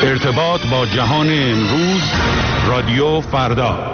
ارتباط با جهان امروز، رادیو فردا.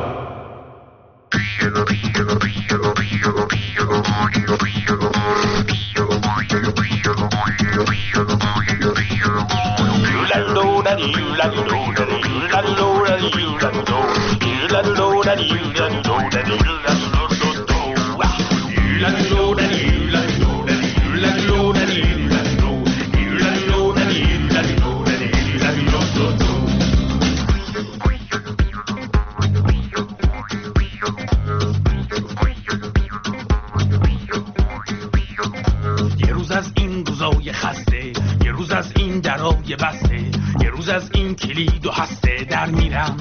یه روز از این کلید و هسته در میرم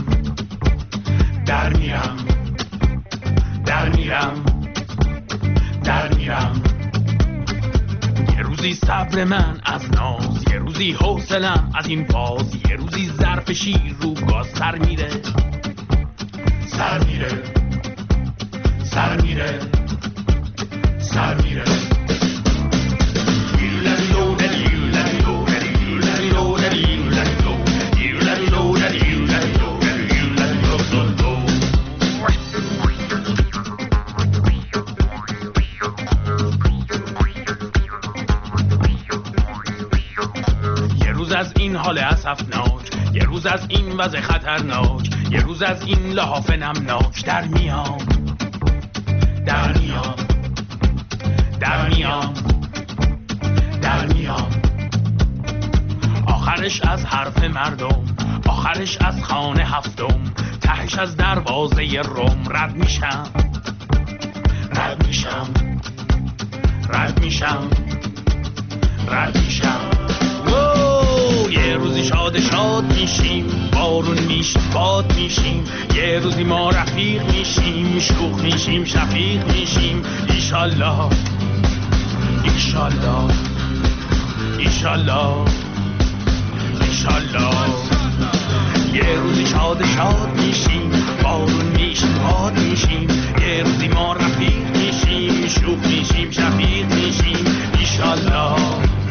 یه روزی صبر من از ناز، یه روزی حوصله‌ام از این فاز، یه روزی ظرف شیر رو گاز سر میره از این حال اسفناک، یه روز از این وضع خطرناک، یه روز از این لحاف نمناک در میام آخرش از حرف مردم، آخرش از خانه هفتم، تهش از دروازه روم رد میشم یه روزی شاد میشیم، بارون میشیم، باد میشیم، یه روزی ما رفیق میشیم، شوخ میشیم، شفیق میشیم، ایشالله یه روزی شاد میشیم، بارون میشیم، باد میشیم، یه روزی ما رفیق میشیم، شوخ میشیم، شفیق میشیم، ایشالله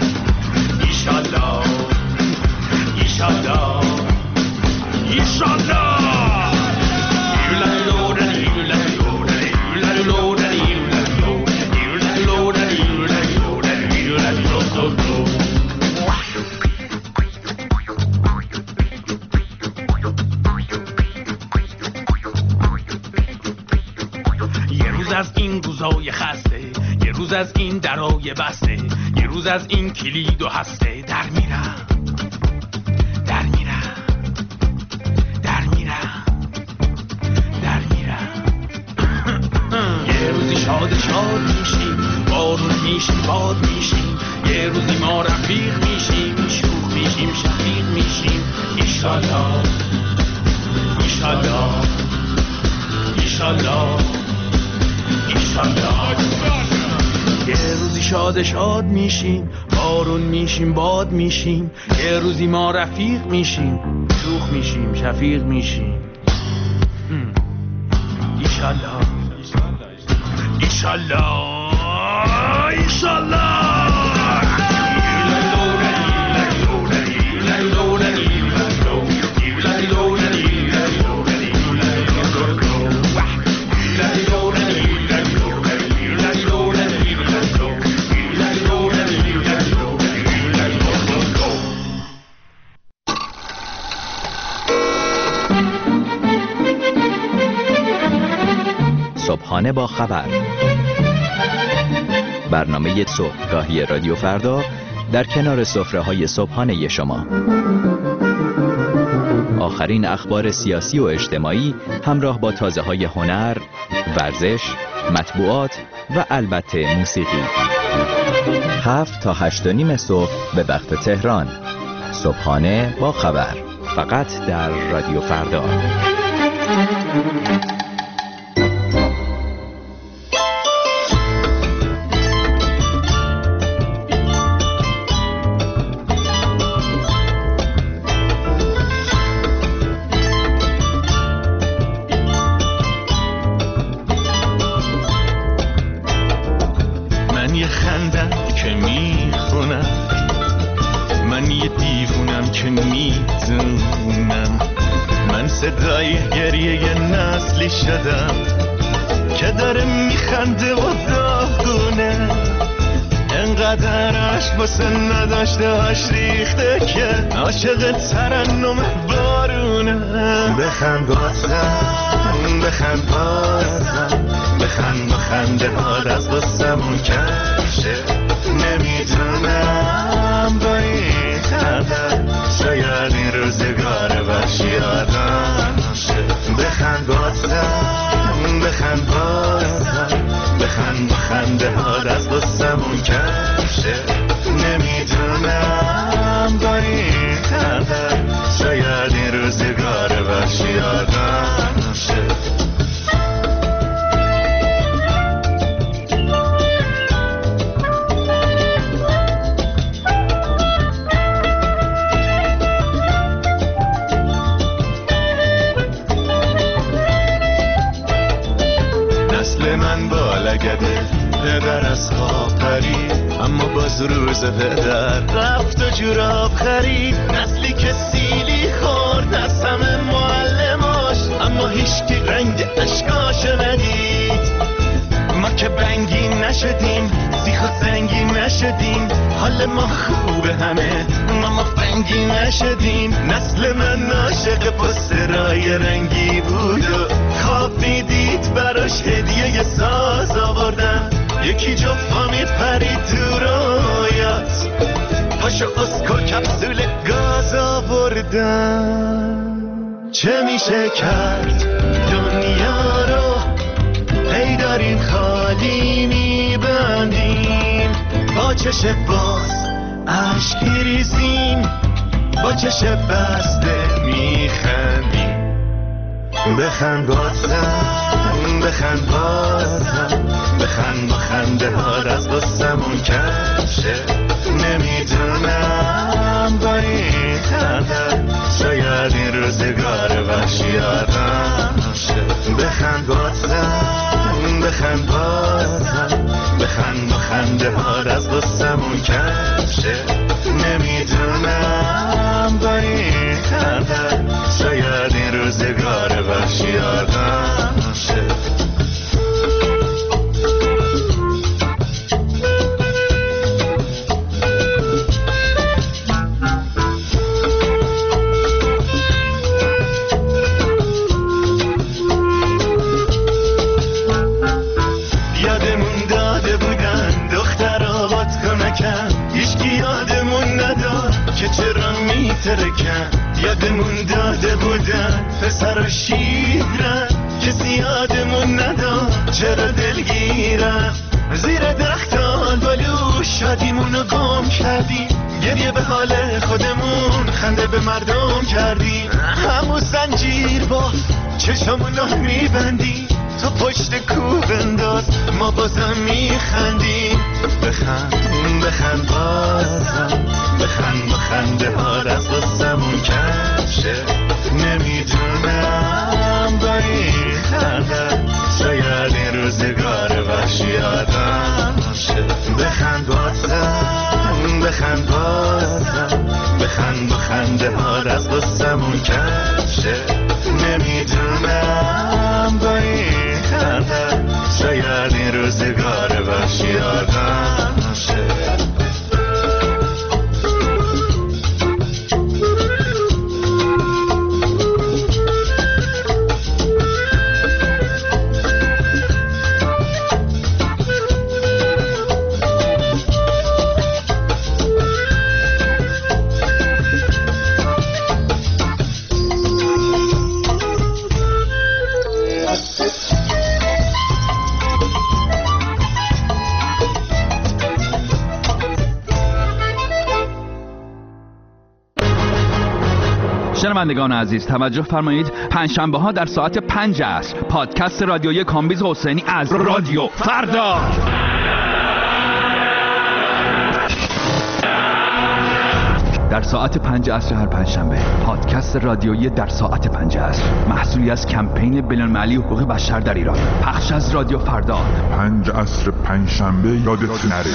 یه روز از این گوزای خسته، یه روز از این درای بسته، یه روز از این کلید و هسته در میرم یه روزی شاد میشیم، بارون میشیم، باد میشیم، یه روزی ما رفیق میشیم، شوخ میشیم، شفیق میشیم، ایشالله یه روزی شاد میشیم، بارون میشیم، باد میشیم، یه روزی ما رفیق میشیم، شوخ میشیم، شفیق میشیم، ایشالله صبحانه با خبر، برنامه صبحگاهی رادیو فردا در کنار سفره‌های صبحانه شما. آخرین اخبار سیاسی و اجتماعی همراه با تازه‌های هنر، ورزش، مطبوعات و البته موسیقی. 7 تا 8:30 صبح به وقت تهران. صبحانه با خبر، فقط در رادیو فردا. که میخونم، من یه دیوونم که میزنم صدای گریه نسلی شدم که داره میخنده و داغونه، انقدر عشق واسه نداشتهاش ریخته که عاشق ترنم بارونه. بخند بازم بخند بازم بخند با خنده هات از قصمون کشه، نمیدونم با این خنده شاید این روزگار وحشی آدم شه. بخند بازم بخند بازم بخند با خنده هات از قصمون کشه، نمیدونم با این خنده شاید این روزگار وحشی آدم شه. من با لگده پدر از خواب پرید، اما باز روز پدر رفت و جوراب خرید. نسلی که سیلی خورد از همه معلماش، اما هیچکی رنگ اشکاشو ندید. ما که بنگی نشدیم سیخ و سنگی نشدیم، حال ما خوبه همه ما فنگی نشدیم. نسل من عاشق پسترهای رنگی بود و خواب میدید براش هدیه ساز آوردن، یکی جفامید پرید تو رویات، پاشو اسکو کپسول گاز آوردن. چه میشه کرد دنیا رو هی داریم خالی میبندیم، با چش باز عشق ریزیم، با چش بسته میخندیم. بخند بازم بخند بازم بخند با خنده هات از قصمون کشه، نمیدونم با این خنده شاید این روزگار وحشی آدم شه. بخند بازم بخند بازم بخند با خنده هات از قصمون کشه، نمیدونم با این خنده شاید این روزگار وحشی آدم شه. یادمون داده بودن پسر و شیرن، کسی یادمون نداد چرا دلگیرن. زیر درختان بالو شادیمونو گم کردیم، گریه به حال خودمون خنده به مردم کردیم. همون زنجیر با چشمونو میبندیم، تو پشت کوه انداز ما بازم میخندیم. بخند بخند بازم بخند با خنده هات از قصمون کشه، نمیدونم با این خنده شاید این روزگار وحشی آدم شه. بخند بازم بخند بازم بخند با خنده هات از قصمون کشه، نمیدونم با این خنده شاید این روزگار وحشی آدم شه. شنوندگان عزیز توجه فرمایید، پنجشنبه ها در ساعت 5 عصر پادکست رادیویی کامبیز حسینی از رادیو فردا. در ساعت 5 عصر هر پنجشنبه پادکست رادیویی در ساعت 5 عصر، محصولی از کمپین بین‌المللی حقوق بشر در ایران، پخش از رادیو فردا. 5 عصر پنجشنبه یادت نره.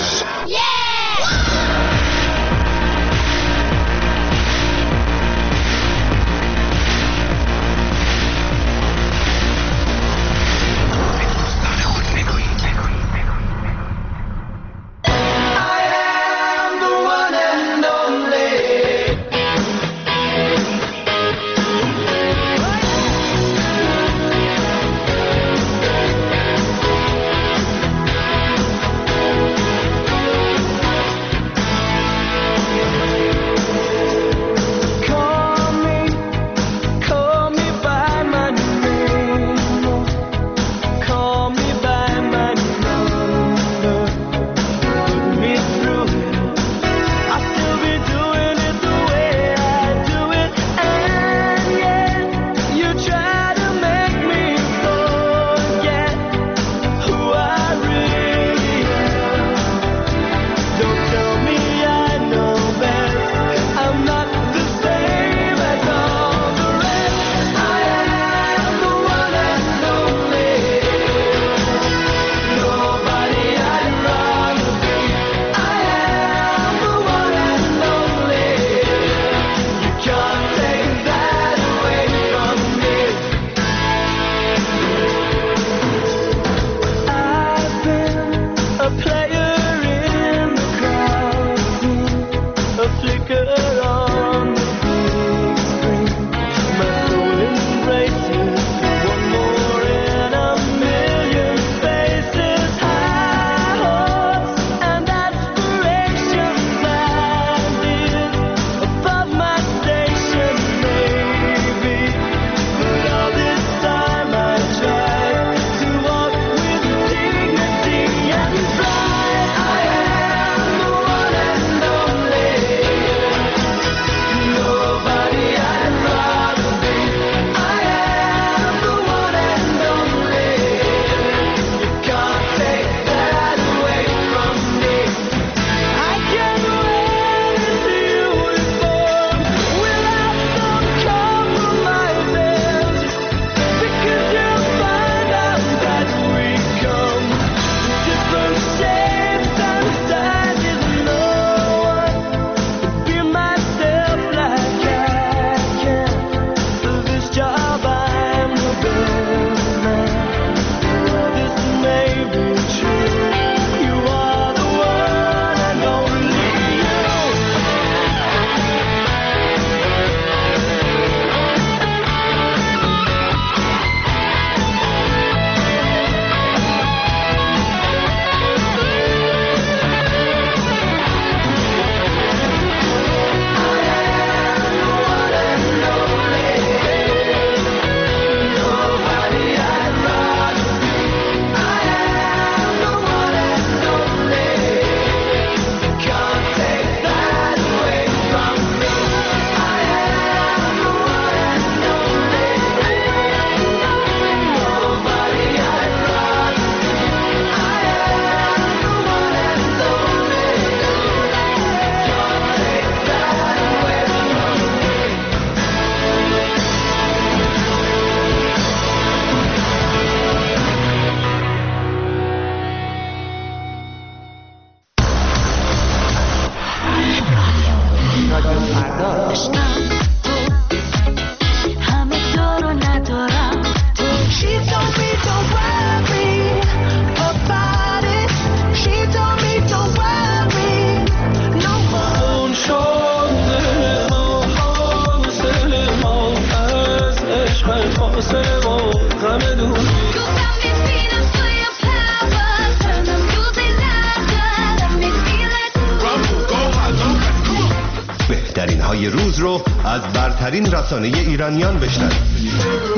های روز رو از برترین رسانه ایرانیان بشنوید.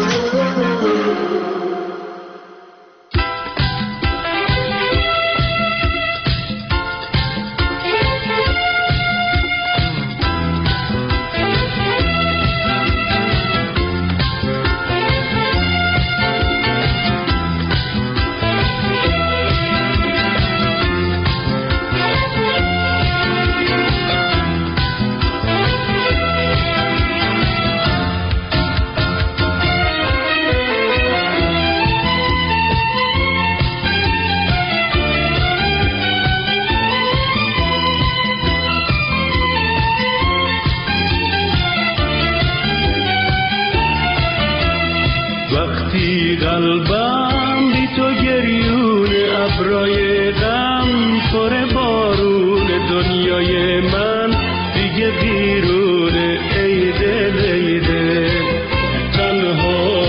قلبم بی تو گریون ابرای غم پر بارون دنیای من دیگه بیرونه ای دل ای دل تنها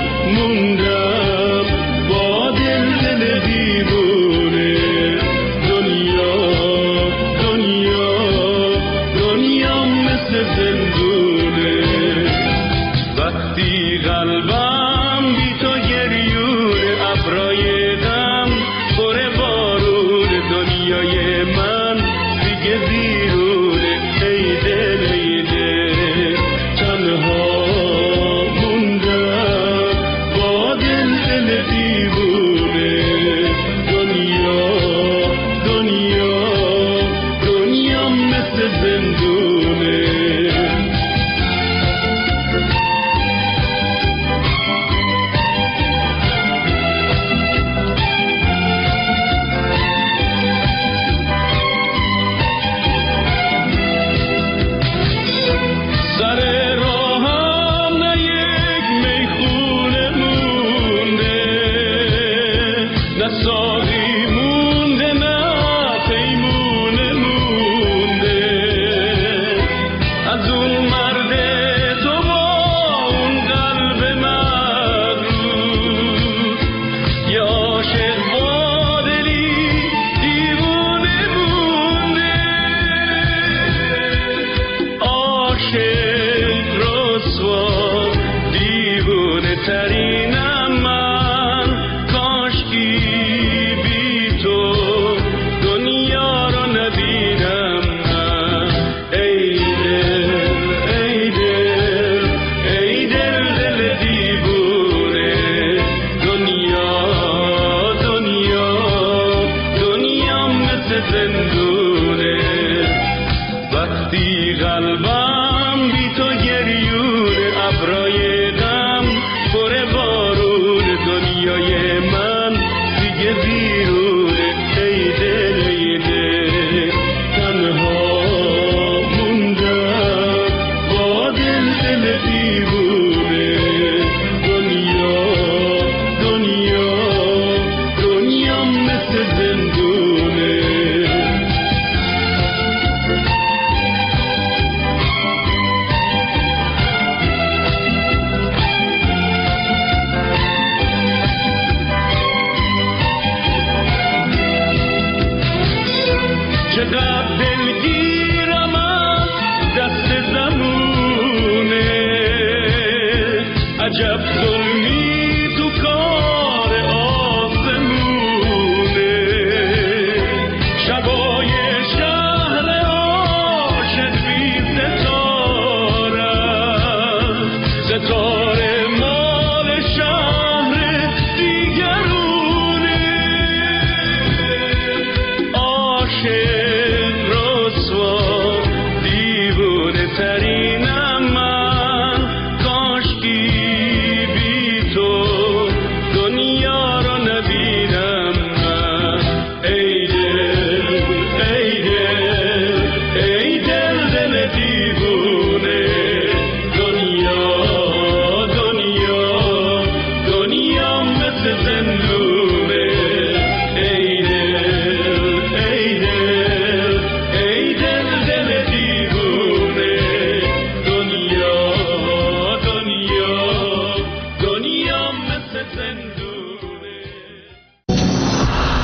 موندم با دل دل دیوونه دنیا مثل زندونه وقتی قلبم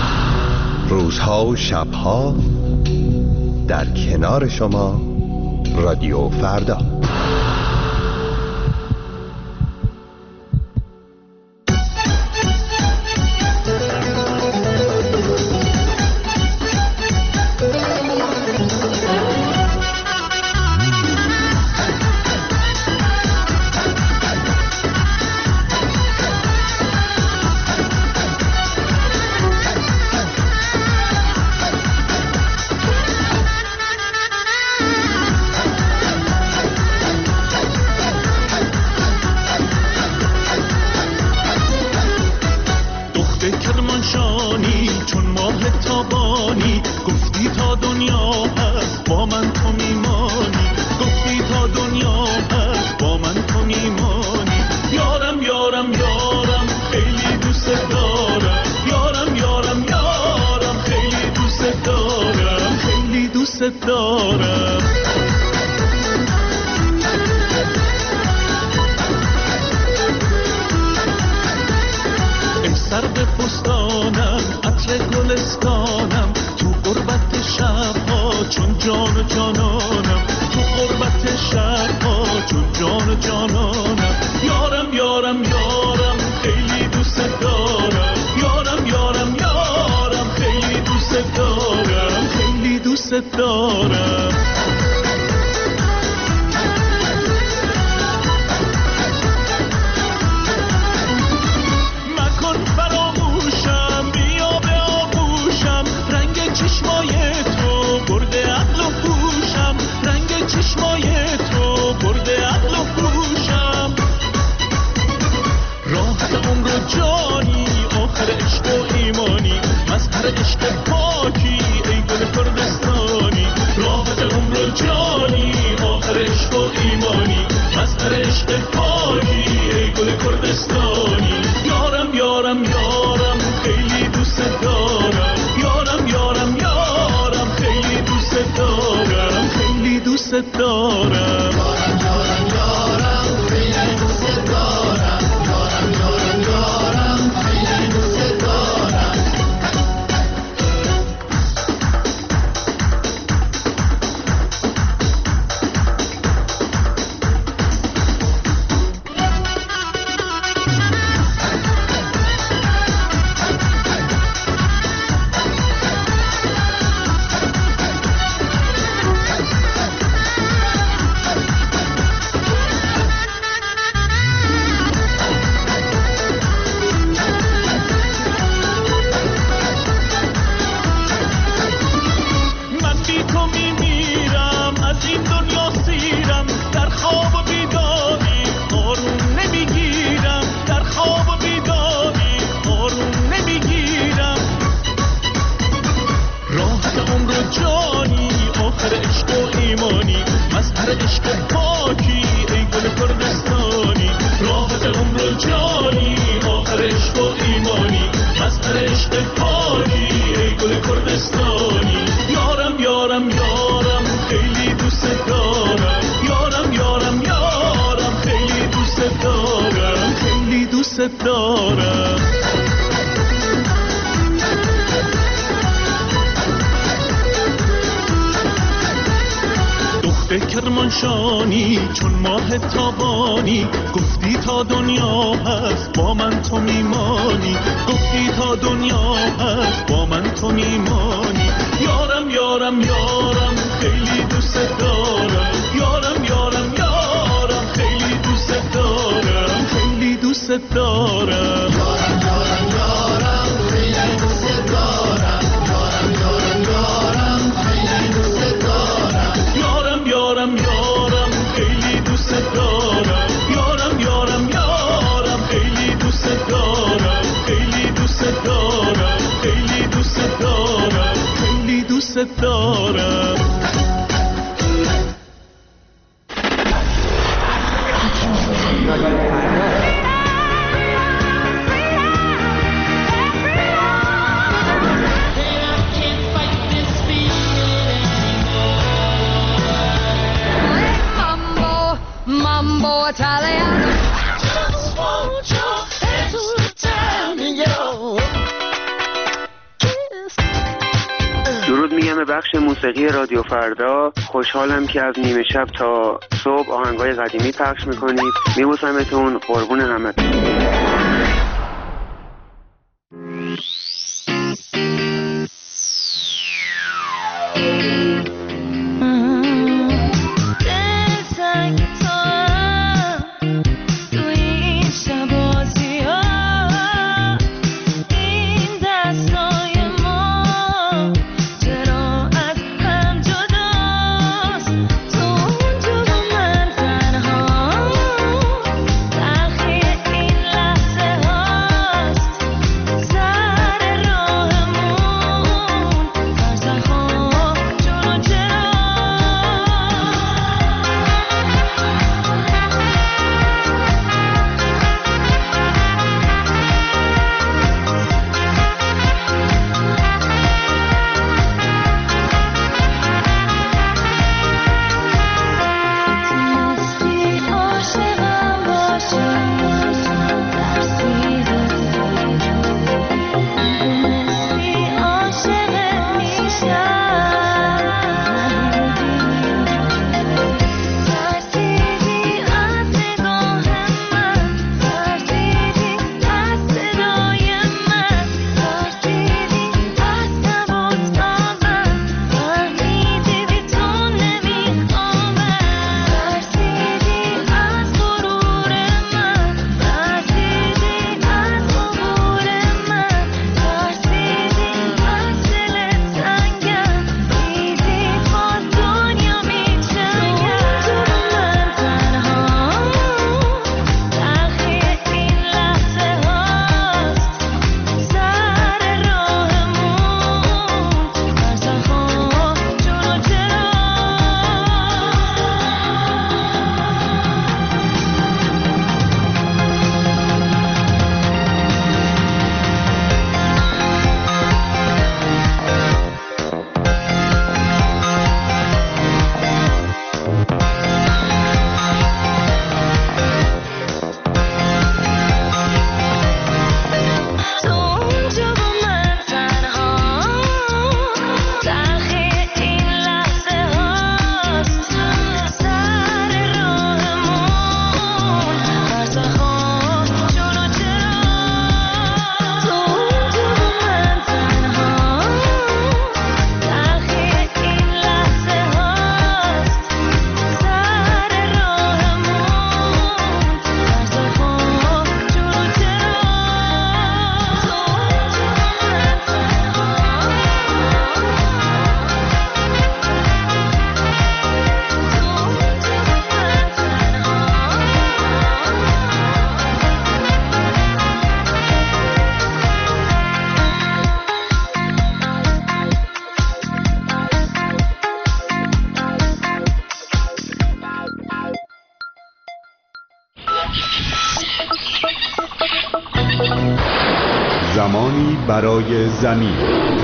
روزها و شبها در کنار شما رادیو فردا. کرمانشانی چون ماه تابانی، گفتی تا دنیا هست با من تو میمانی، گفتی تا دنیا هست با من تو میمانی. یارم یارم یارم خیلی دوست دارم، یارم یارم یارم خیلی دوست دارم، خیلی دوست دارم. یارم یارم یارم خیلی دوست دارم، یارم یارم یارم خیلی دوست دارم، یارم یارم یارم خیلی دوست دارم، یارم یارم یارم خیلی دوست دارم، خیلی دوست دارم، خیلی دوست دارم، خیلی دوست دارم. میگم به بخش موسیقی رادیو فردا. خوشحالم که از نیمه شب تا صبح آهنگای قدیمی پخش میکنید. میبوسمتون، قربون همتون. زمانی برای زمین.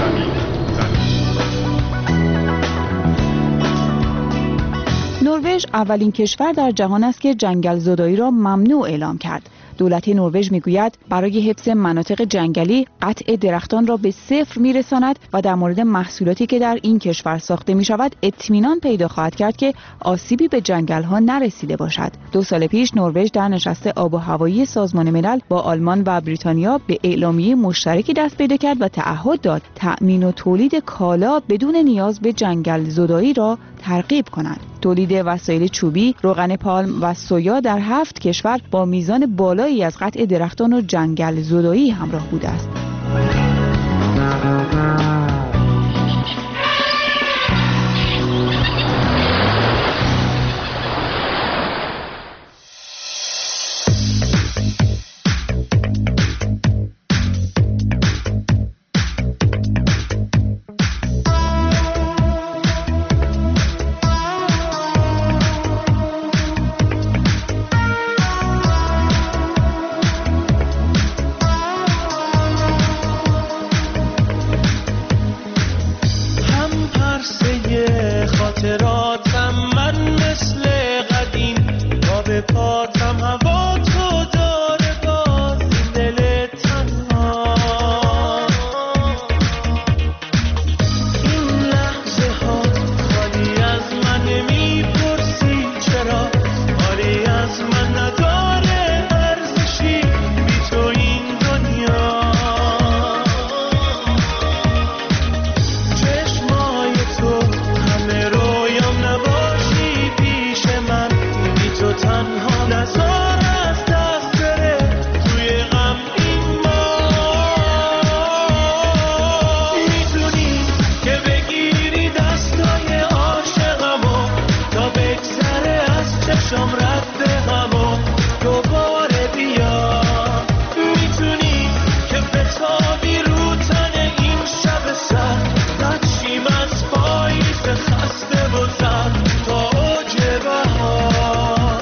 نروژ اولین کشور در جهان است که جنگل زدایی را ممنوع اعلام کرد. دولت نروژ میگوید برای حفظ مناطق جنگلی قطع درختان را به صفر میرساند و در مورد محصولاتی که در این کشور ساخته می شود اطمینان پیدا خواهد کرد که آسیبی به جنگل ها نرسیده باشد. 2 سال پیش نروژ در نشست آب و هوایی سازمان ملل با آلمان و بریتانیا به اعلامیه مشترکی دست پیدا کرد و تعهد داد تأمین و تولید کالا بدون نیاز به جنگل زدایی را ترغیب کند. تولید وسایل چوبی، روغن پالم و سویا در 7 کشور با میزان بالایی از قطع درختان و جنگل زدایی همراه بوده است. تنها نزار از دست بره توی غم این ما میتونی که بگیری دستای عاشقمو تا بگذره از چشم رد غمو دوباره بیا میتونی که بتابی رو تن این شب سر رچیم از پاییز خسته و زد تا اوج بهار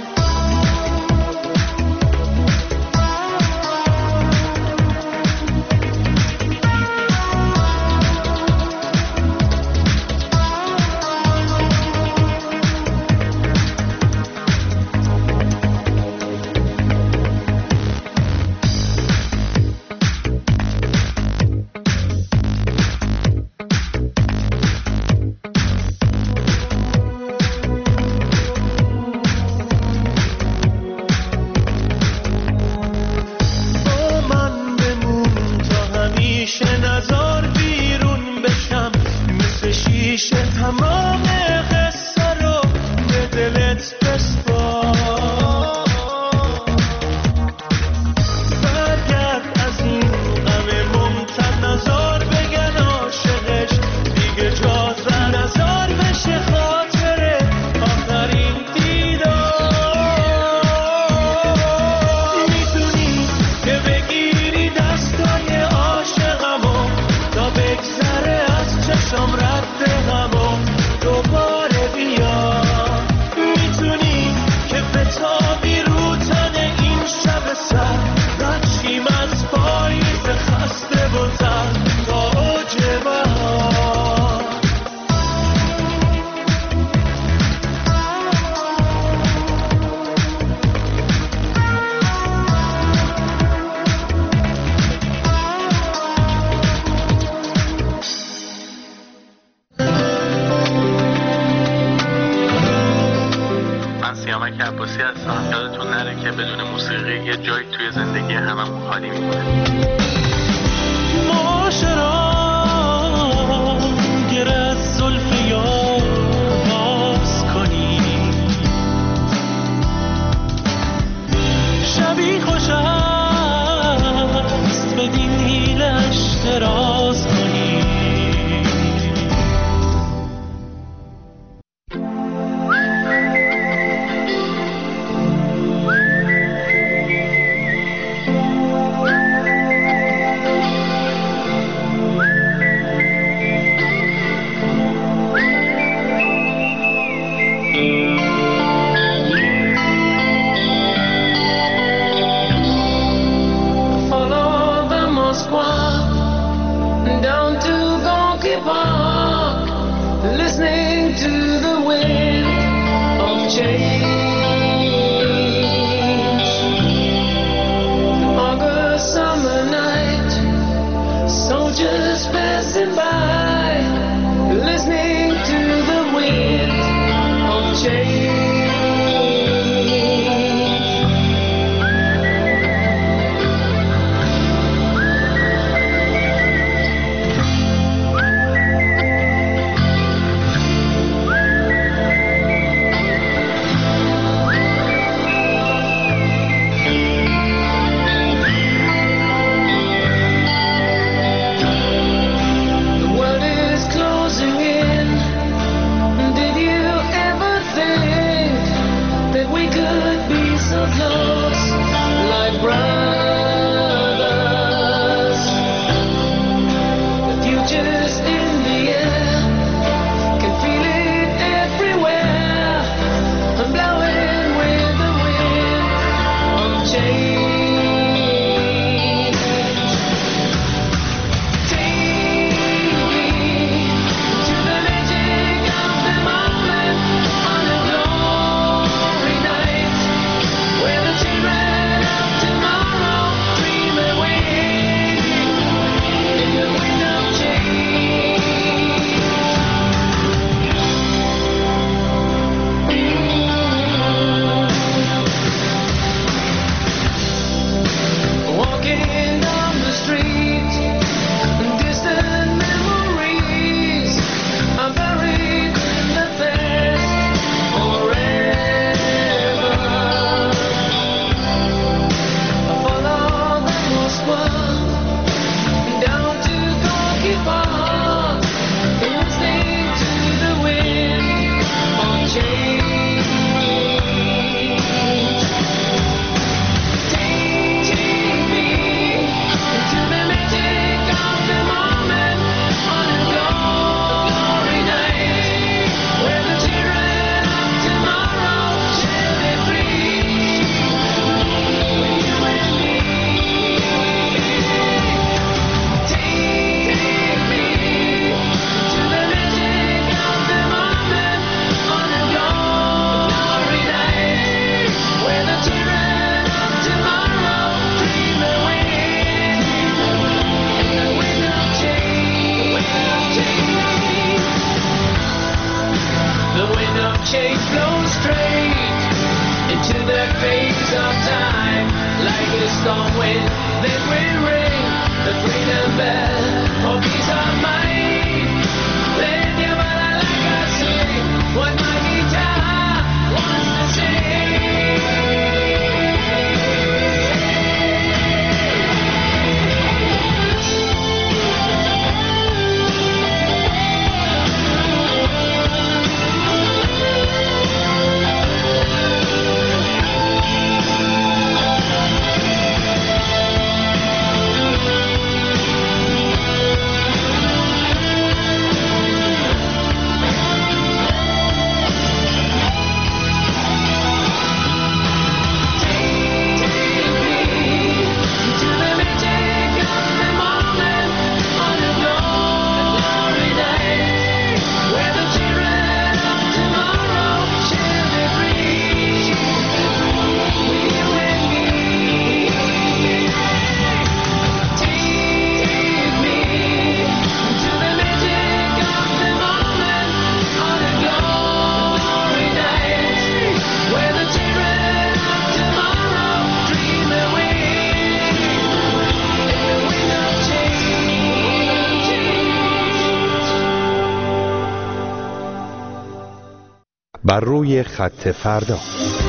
تمام قصه رو به دلت بسپار برگرد از این غم ممتد نزار بگن عاشقش دیگه جاز نزار بشه خاطره آخرین دیدار میتونی که بگیری دستای عاشقمو تا بگذره از چشم رد غمو دوباره بیا میتونی که بتابی رو تن این شب سر رچیم از پاییز خسته و زد تا اوج بهار سیامک عباسی هستم. یادتون نره که بدون موسیقی یه جایی توی زندگی هممون خالی میمونه. معاشرا گر از زلف یار باز کنی شبی خوش است بدین هیلش دراز کنی Tomorrow storm wind, then we ring the freedom bell. Oh, peace of mind, then you better like I sing what my guitar wants to sing. بر روی خط فردا.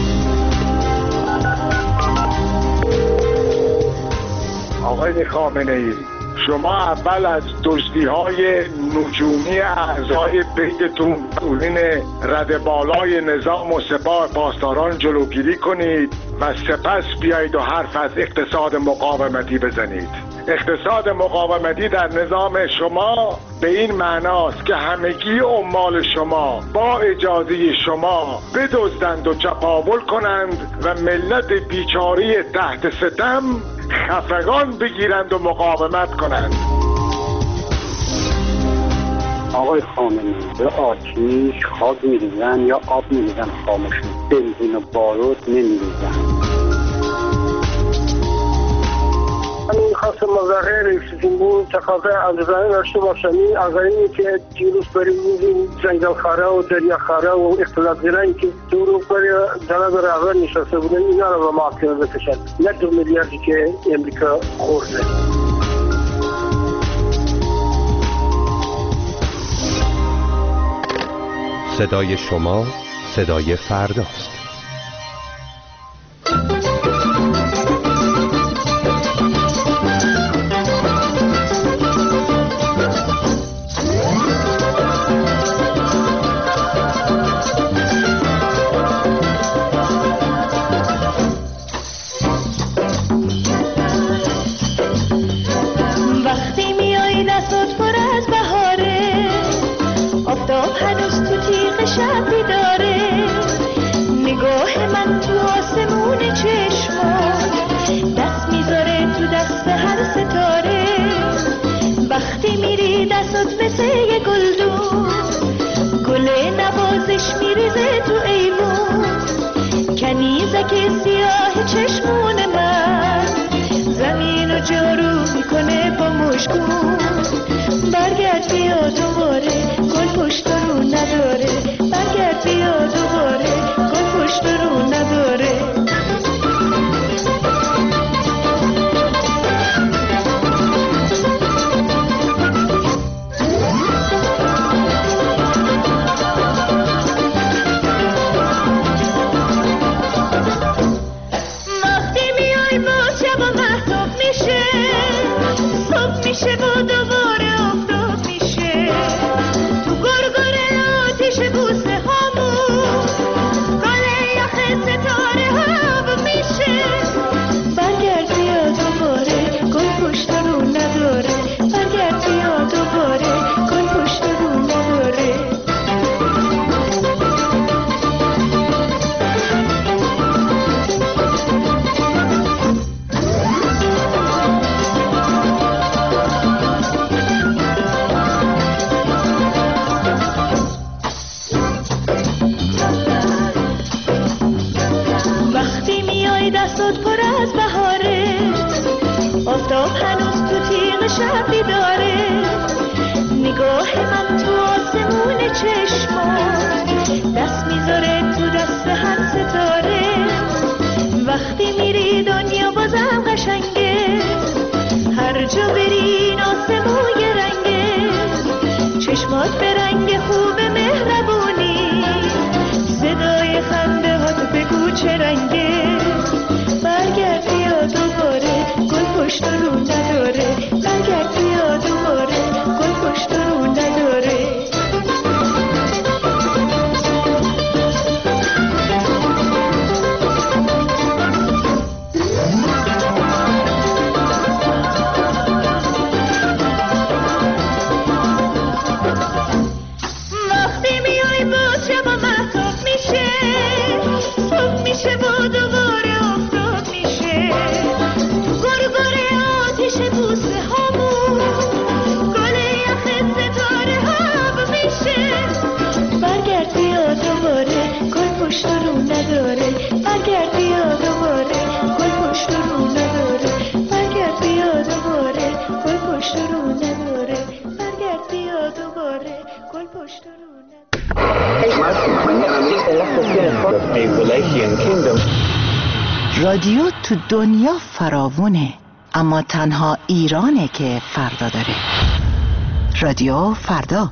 آقای خامنه‌ای، شما اول از دزدی‌های نجومی اعضای بیتتون مسئولین رده بالای نظام و سپاه پاسداران جلوگیری کنید و سپس بیایید و حرف از اقتصاد مقاومتی بزنید. اقتصاد مقاومتی در نظام شما به این معناست که همگی عمال شما با اجازه شما بدزدند و چپاول کنند و ملت بیچاره تحت ستم خفگان بگیرند و مقاومت کنند. آقای خامنه‌ای، به آتیش خاک می‌ریزن یا آب می‌ریزن خاموش، بنزین و بارود نمی‌ریزن. همین خاص مظاهر سیزن بود تقاضای عزیزانه داشته باشمی از اینی که دیروز برای جنگل خاره و دریا خاره و اختلاف زیرایی که دیروز برای جناب رهبر نشسته بودن اینا رو به محاکمه بکشن، نه 2 میلیاردی که امریکا خورده. صدای شما صدای فرداست. وقتی میری دنیا بازم قشنگ چه رنگه برگرد بیا دوباره گل پشت رو نداره برگرد بیا دوباره گل پشت رو نداره رادیو تو دنیا فراوونه، اما تنها ایرانه که فردا داره. رادیو فردا.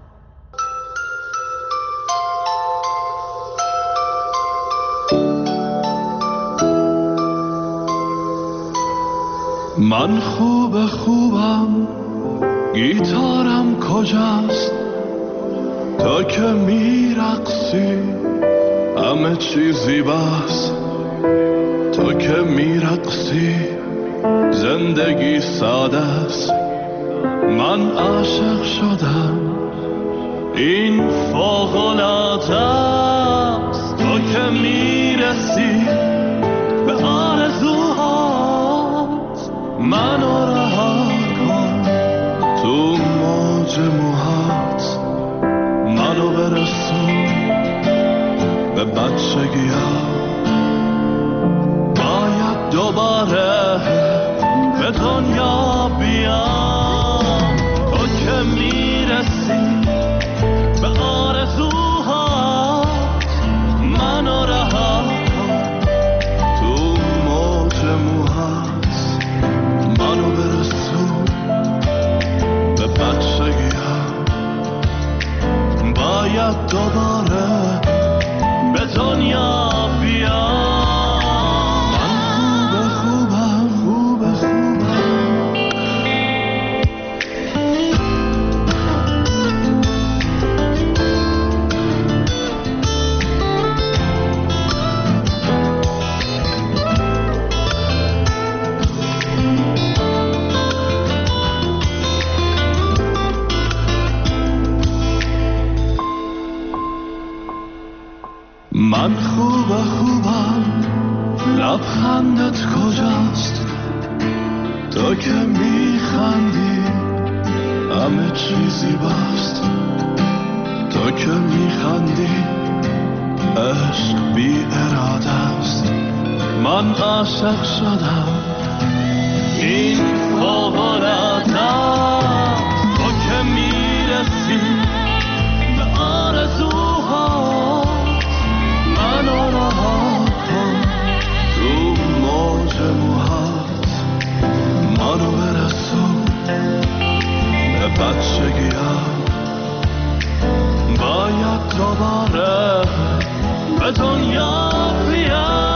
من خوبم گیتارم کجاست تا که میرقصی همه چیزی بس تا که میرقصی زندگی ساده است من عاشق شدم این فوق‌العاده است تا که میرسی به آرزوهات منو رها کن تو موج موهات منو برسون به بچگی‌ها باید دوباره به دنیا بیام تو که میرسی به آرزوهات منو رها کن تو موج موهات منو برسون به بچگی‌ها باید دوباره به دنیا بیام من خوبم لبخندت کجاست تو که میخندی همه چیزی بست تو که میخندی عشق بی اراده است من عاشق شدم این فوق‌العاده است تو که میرسی به آرزوها منو رها کن تو موج موهات منو برسون به بچگی‌ام باید دوباره به دنیا بیام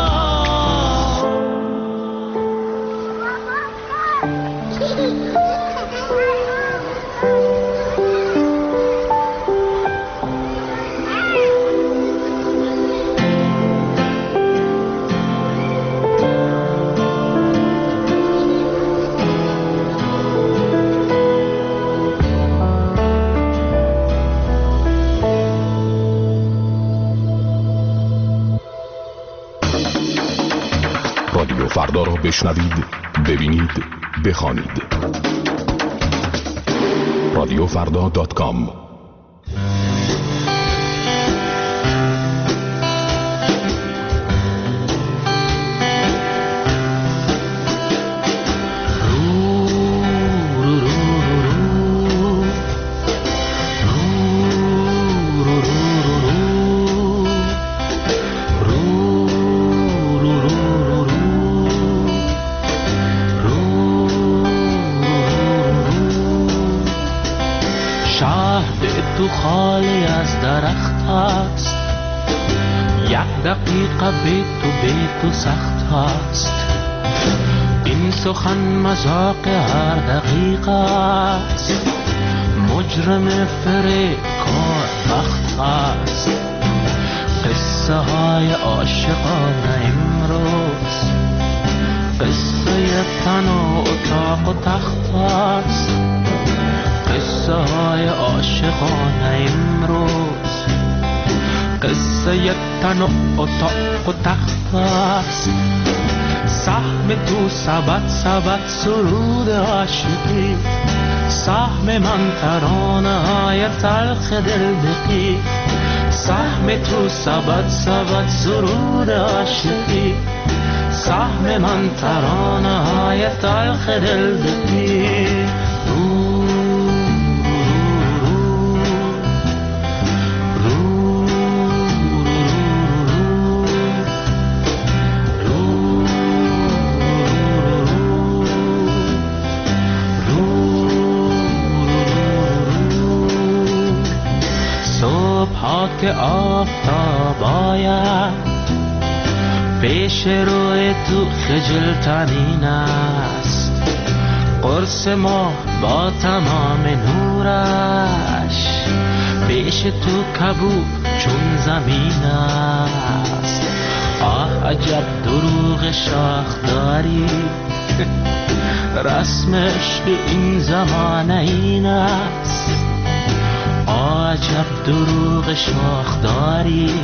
رادیو فردا را بشنوید، ببینید، بخوانید. رادیوفردا.com عقب بی تو سخت است، این سخن مذاق هر دقیقه است، مجرم فریکار بخت است. قصه های عاشقانه امروز قصه تن و اتاق و تخت است، قصه های عاشقانه امروز قصه تن و اتاق و تخت است. سهم تو سبد سرود عاشقی، سهم من ترانه های تلخ دل بقی. سهم تو سبد سرود عاشقی، سهم من ترانه های تلخ دل بقی. که آفتاب آید پیش روی تو خجل تنین است، قرص ما با تمام نورش پیش تو کبود چون زمین است. آه عجب دروغ شاخ داری، رسمش به این زمانه این است. عجب دروغ شاخ داری،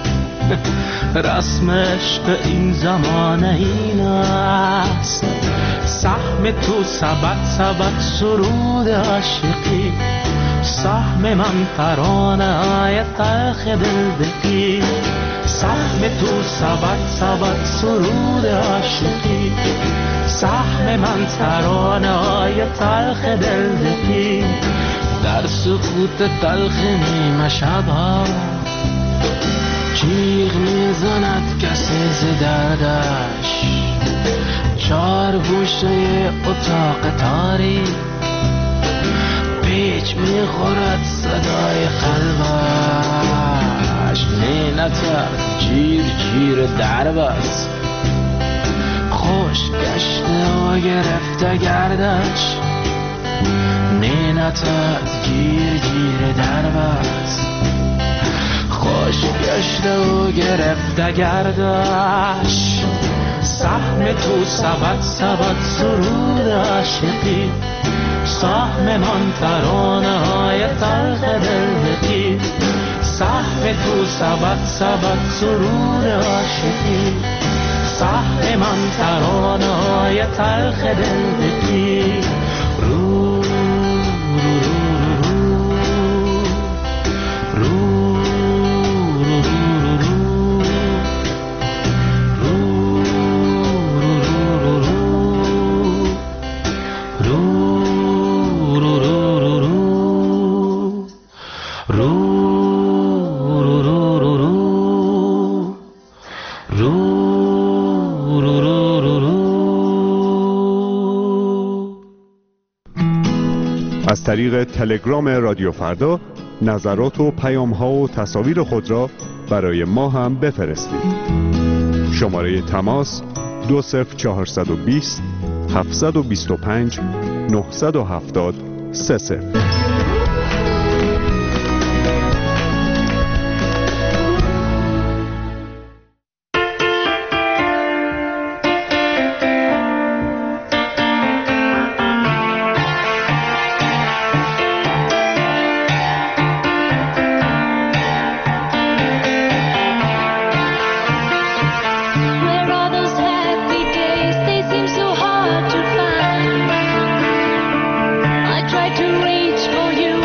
رسمش به این زمانه این است. سهم تو سبد سرود عاشقی، سهم من ترانه های تلخ دل بقی. سهم تو سبد سرود عاشقی، سهم من ترانه های تلخ دل بقی. در سکوت تلخ نیمه شبها جیغ میزند کسی ز دردش، چار گوشه اتاق تاریک پیچ میخورد صدای قلبش. نینتر جیر درب است، خوش گشته و گرفته گردش. نینتت گیر درب است، خوش گشته و گرفته گردش. سهم تو سبد سرود عاشقی، سهم من ترانه های تلخ دل بقی. سهم تو سبد سرود عاشقی، سهم من ترانه های تلخ دل بقی. از طریق تلگرام رادیو فردا نظرات و پیام‌ها و تصاویر خود را برای ما هم بفرستید. شماره تماس 20420 725 970 30. To reach for you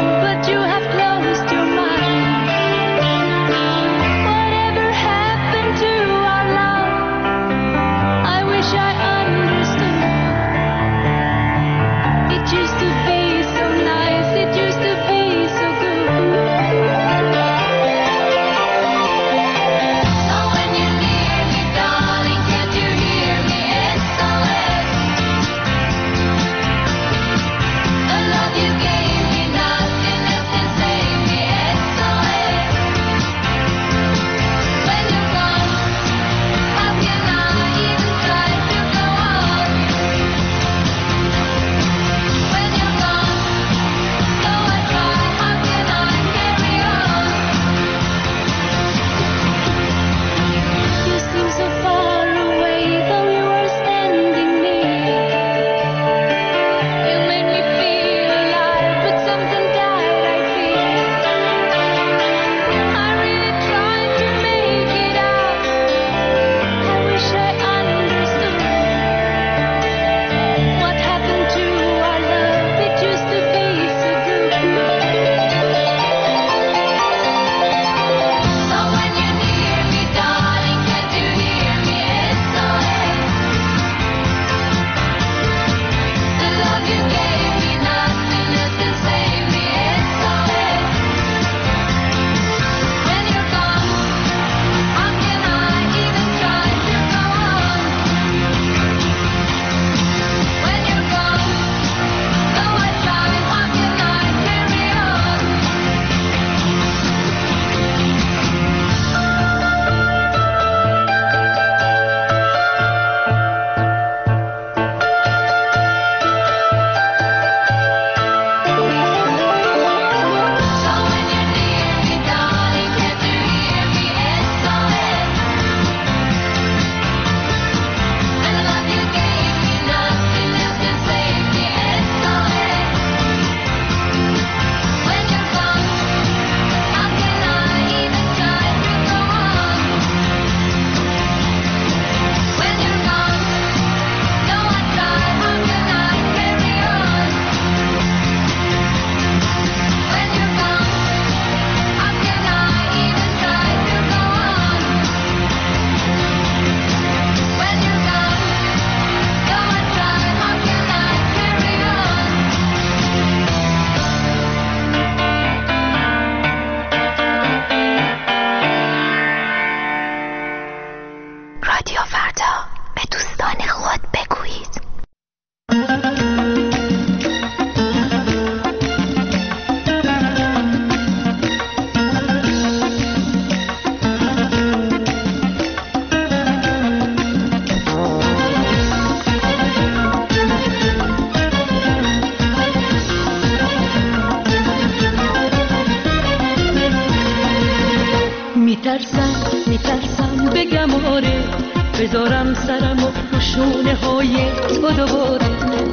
بذارم سرم و روشونه های تو دوباره.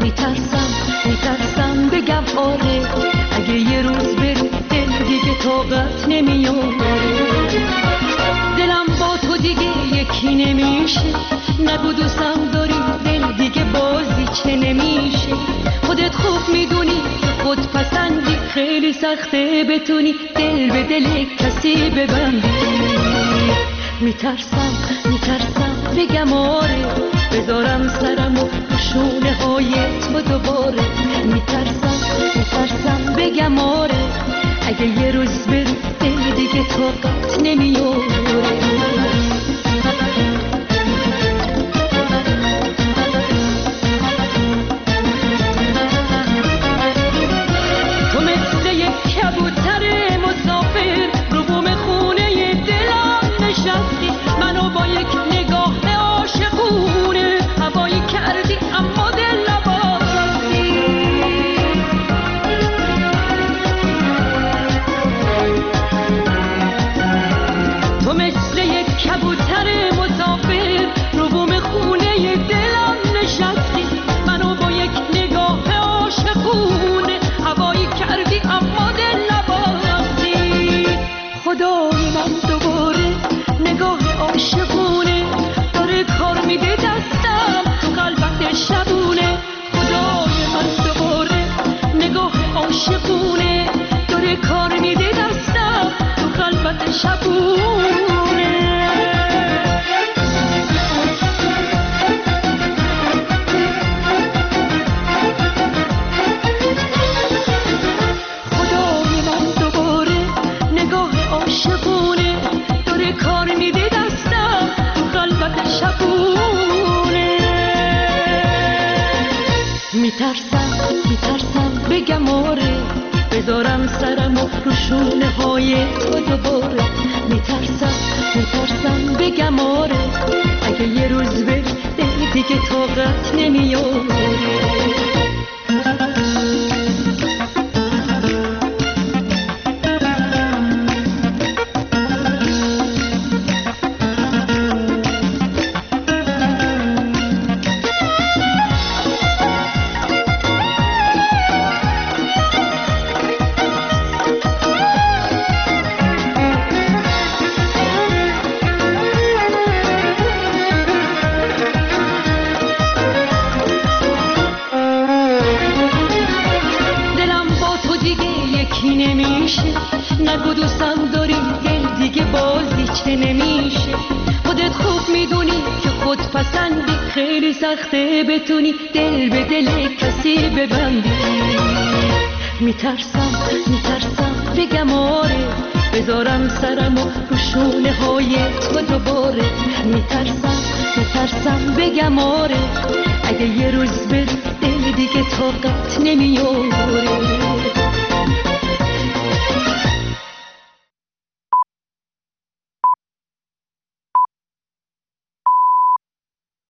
میترسم بگم آره، اگه یه روز بری دل دیگه طاقت نمیاره. دلم با تو دیگه یکی نمیشه، نگو دوستم داری دل دیگه بازی چه نمیشه. خودت خوب میدونی خود پسندی، خیلی سخته بتونی دل به دل کسی ببندی. میترسم بگم آره، بذارم سرم و شونه های تو دوباره. میترسم بگم آره، اگه یه روز بری دل دیگه طاقت نمیاره. میترسم بگم آره، بذارم سرم و روشونه های تو دوباره. میترسم بگم آره، اگه یه روز بری دل دیگه طاقت نمیاره. نگو دوستم داری دل دیگه بازی چه نمیشه. خودت خوب میدونی که خود پسندی، خیلی سخته بتونی دل به دل کسی ببندی. میترسم بگم آره، بذارم سرم و روشونه های تو دوباره. میترسم بگم آره، اگه یه روز بری دل دیگه طاقت نمیاره.